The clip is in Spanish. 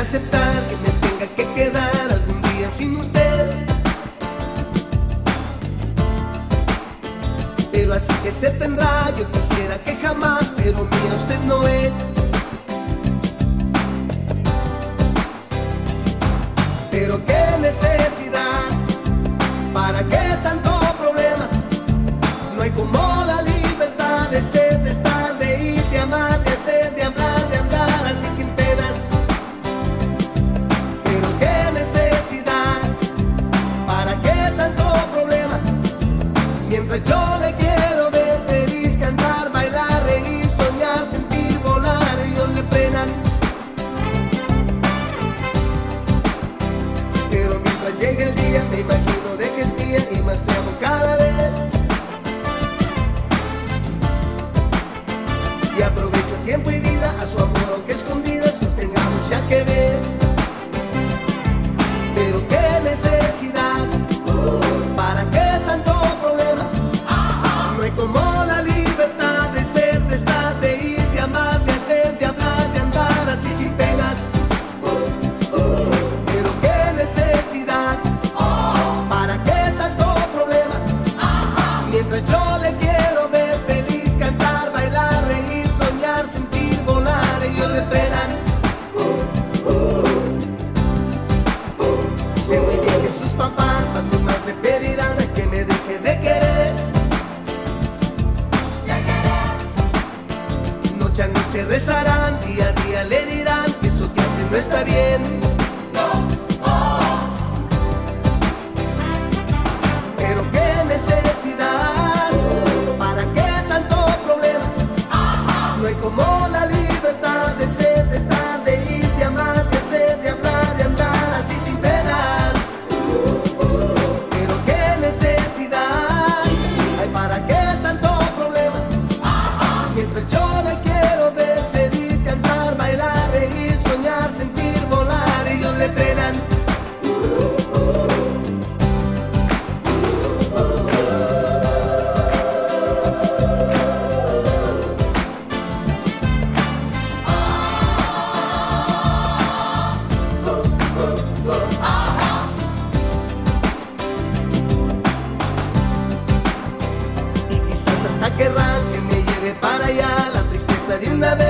aceptar que me tenga que quedar algún día sin usted. Pero así que se tendrá, yo quisiera que jamás, pero mía usted no es. Pero qué necesidad, ¿para qué tanto problema? No hay como la libertad de ser, de estar, de ir, de amar, de hacer, de hablar, de andar así sin penas. Pero qué necesidad, ¿para qué tanto problema? Mientras yo le quiero ver feliz, cantar, bailar, reír, soñar, sentir, volar, ellos le frenan. Pero mientras llegue el día me imagino de que es mía y más te amo cada vez. Y aprovecho tiempo y vida a su amor, aunque escondidas nos tengamos ya que ver. Pero qué necesidad, ¿para qué tanto problema? No hay como la libertad de ser, de estar, de ir, de amar, de hacer, de hablar, de andar así sin penas. Pero qué necesidad, ¿para qué tanto problema? Mientras yo le quiero ver feliz, cantar, bailar, reír, soñar, sentir, volar, ellos le frenan. Sé muy bien que sus papás más y más me pedirán a que me deje de querer. Noche a noche rezarán, día a día le dirán que eso que hace no está bien. Pero qué necesidad, ¿para qué tanto problema? No hay como la libertad de ser, de estar, de ir, de amar, de hacer, de hablar, de andar así sin penas. Pero qué necesidad, ay, ¿para qué tanto problema? Mientras yo le quiero ver feliz, cantar, bailar, reír, soñar, sentir, volar, ellos le frenan. Y quizás hasta querrán que me lleve para allá la tristeza de una vez.